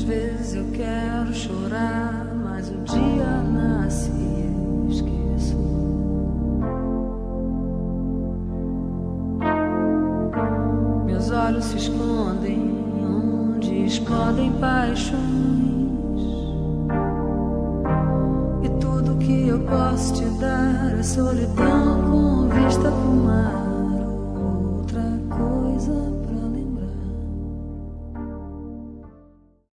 Às vezes eu quero chorar, mas o dia nasce e eu esqueço. Meus olhos se escondem onde explodem paixões, e tudo que eu posso te dar é solidão.